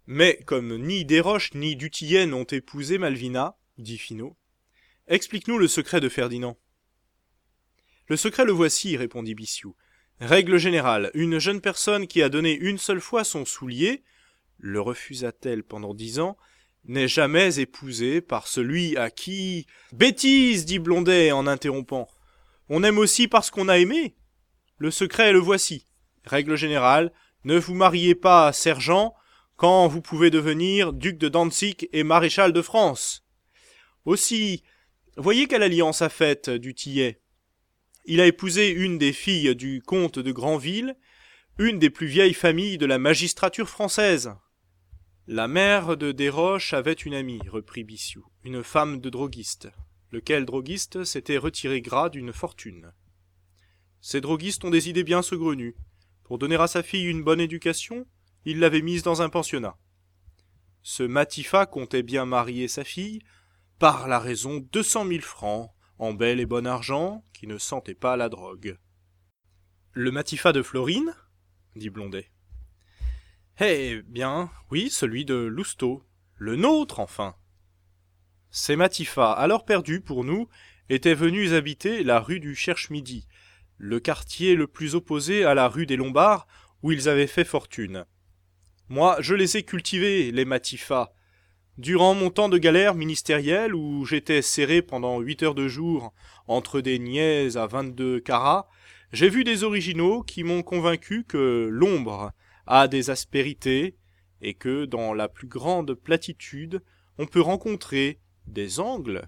Mais comme ni Desroches ni du Tillet n'ont épousé Malvina, dit Finot, explique-nous le secret de Ferdinand. Le secret le voici, répondit Bixiou. Règle générale, une jeune personne qui a donné une seule fois son soulier, le refusa-t-elle pendant 10 ans, n'est jamais épousée par celui à qui... Bêtise, dit Blondet en interrompant. On aime aussi parce qu'on a aimé. Le secret le voici. Règle générale, ne vous mariez pas sergent quand vous pouvez devenir duc de Danzig et maréchal de France. Aussi, voyez quelle alliance a faite du Tillet. Il a épousé une des filles du comte de Granville, une des plus vieilles familles de la magistrature française. La mère de Desroches avait une amie, reprit Bixiou, une femme de droguiste, lequel droguiste s'était retiré gras d'une fortune. Ces droguistes ont des idées bien saugrenues. Pour donner à sa fille une bonne éducation, il l'avait mise dans un pensionnat. Ce Matifat comptait bien marier sa fille, par la raison 200 000 francs, en bel et bon argent, qui ne sentait pas la drogue. Le Matifat de Florine, dit Blondet. Eh bien, oui, celui de Lousteau, le nôtre, enfin. Ces Matifats, alors perdus pour nous, étaient venus habiter la rue du Cherche-Midi, le quartier le plus opposé à la rue des Lombards, où ils avaient fait fortune. Moi, je les ai cultivés, les Matifats. Durant mon temps de galère ministérielle, où j'étais serré pendant 8 heures de jour entre des niaises à 22 carats, j'ai vu des originaux qui m'ont convaincu que l'ombre a des aspérités et que, dans la plus grande platitude, on peut rencontrer des angles.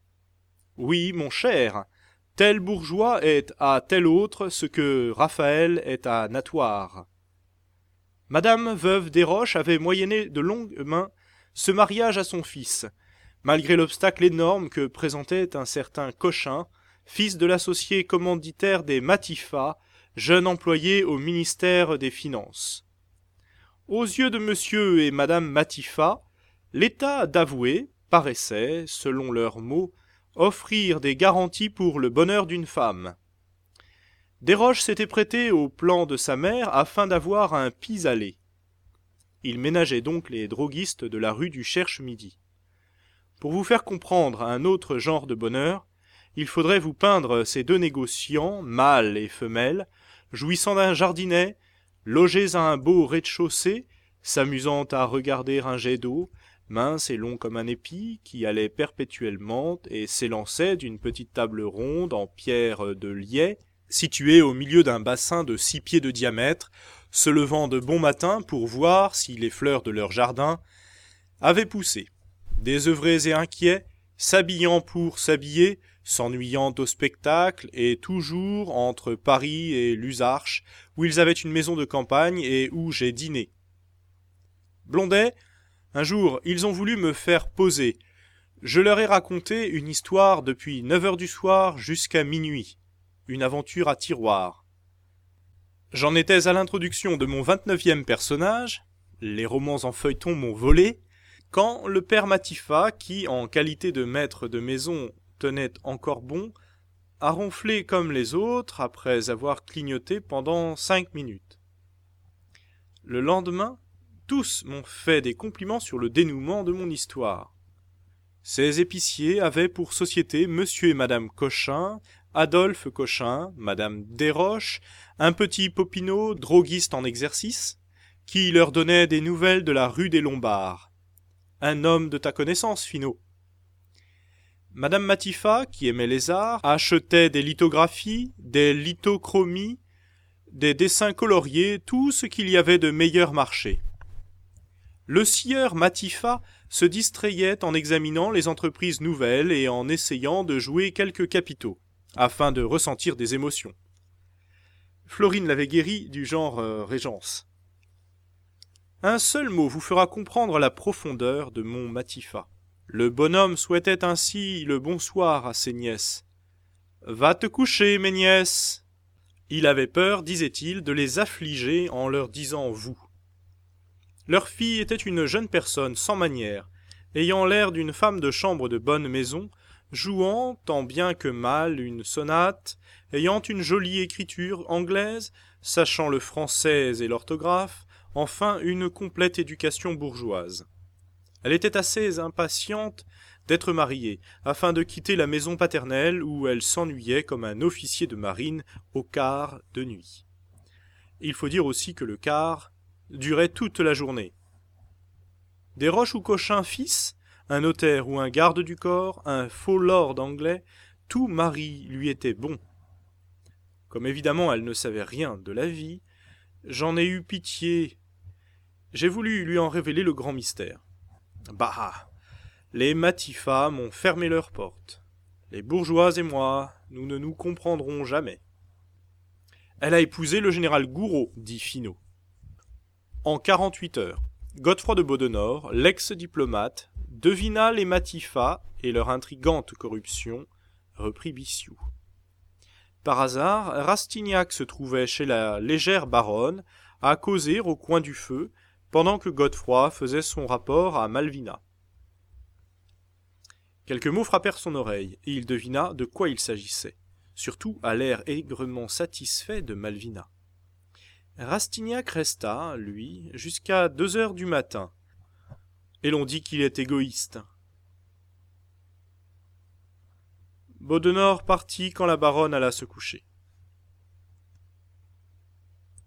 Oui, mon cher, tel bourgeois est à tel autre ce que Raphaël est à Natoire. Madame veuve Desroches avait moyenné de longues mains ce mariage à son fils, malgré l'obstacle énorme que présentait un certain Cochin, fils de l'associé commanditaire des Matifat, jeune employé au ministère des Finances. Aux yeux de monsieur et madame Matifat, l'état d'avoué paraissait, selon leurs mots, offrir des garanties pour le bonheur d'une femme. Desroches s'était prêté au plan de sa mère afin d'avoir un pis-aller. Il ménageait donc les droguistes de la rue du Cherche-Midi. Pour vous faire comprendre un autre genre de bonheur, il faudrait vous peindre ces deux négociants, mâles et femelles, jouissant d'un jardinet, logés à un beau rez-de-chaussée, s'amusant à regarder un jet d'eau, mince et long comme un épi, qui allait perpétuellement et s'élançait d'une petite table ronde en pierre de liais, située au milieu d'un bassin de 6 pieds de diamètre, se levant de bon matin pour voir si les fleurs de leur jardin avaient poussé. Désœuvrés et inquiets, s'habillant pour s'habiller, s'ennuyant au spectacle, et toujours entre Paris et Luzarches, où ils avaient une maison de campagne et où j'ai dîné. Blondet, un jour, ils ont voulu me faire poser. Je leur ai raconté une histoire depuis 9 heures du soir jusqu'à minuit, une aventure à tiroir. J'en étais à l'introduction de mon 29e personnage, les romans en feuilleton m'ont volé, quand le père Matifat, qui, en qualité de maître de maison, tenait encore bon, a ronflé comme les autres après avoir clignoté pendant 5 minutes. Le lendemain, tous m'ont fait des compliments sur le dénouement de mon histoire. Ces épiciers avaient pour société monsieur et madame Cochin, Adolphe Cochin, madame Desroches, un petit Popinot, droguiste en exercice, qui leur donnait des nouvelles de la rue des Lombards. Un homme de ta connaissance, Finot. Madame Matifat, qui aimait les arts, achetait des lithographies, des lithochromies, des dessins coloriés, tout ce qu'il y avait de meilleur marché. Le sieur Matifat se distrayait en examinant les entreprises nouvelles et en essayant de jouer quelques capitaux, afin de ressentir des émotions. Florine l'avait guéri du genre Régence. Un seul mot vous fera comprendre la profondeur de mon Matifat. Le bonhomme souhaitait ainsi le bonsoir à ses nièces. « Va te coucher, mes nièces !» Il avait peur, disait-il, de les affliger en leur disant « vous ». Leur fille était une jeune personne sans manières, ayant l'air d'une femme de chambre de bonne maison, jouant, tant bien que mal, une sonate, ayant une jolie écriture anglaise, sachant le français et l'orthographe, enfin une complète éducation bourgeoise. Elle était assez impatiente d'être mariée, afin de quitter la maison paternelle où elle s'ennuyait comme un officier de marine au quart de nuit. Il faut dire aussi que le quart durait toute la journée. Desroches ou Cochin fils, un notaire ou un garde du corps, un faux lord anglais, tout mari lui était bon. Comme évidemment elle ne savait rien de la vie, j'en ai eu pitié. J'ai voulu lui en révéler le grand mystère. Bah, les Matifat m'ont fermé leurs portes. Les bourgeois et moi, nous ne nous comprendrons jamais. Elle a épousé le général Gouraud, dit Finot. En 48 heures, Godefroy de Beaudenord, l'ex-diplomate, devina les Matifat et leur intrigante corruption, reprit Bixiou. Par hasard, Rastignac se trouvait chez la légère baronne, à causer au coin du feu, pendant que Godefroy faisait son rapport à Malvina. Quelques mots frappèrent son oreille, et il devina de quoi il s'agissait, surtout à l'air aigrement satisfait de Malvina. Rastignac resta, lui, jusqu'à 2 heures du matin, et l'on dit qu'il est égoïste. Beaudenord partit quand la baronne alla se coucher.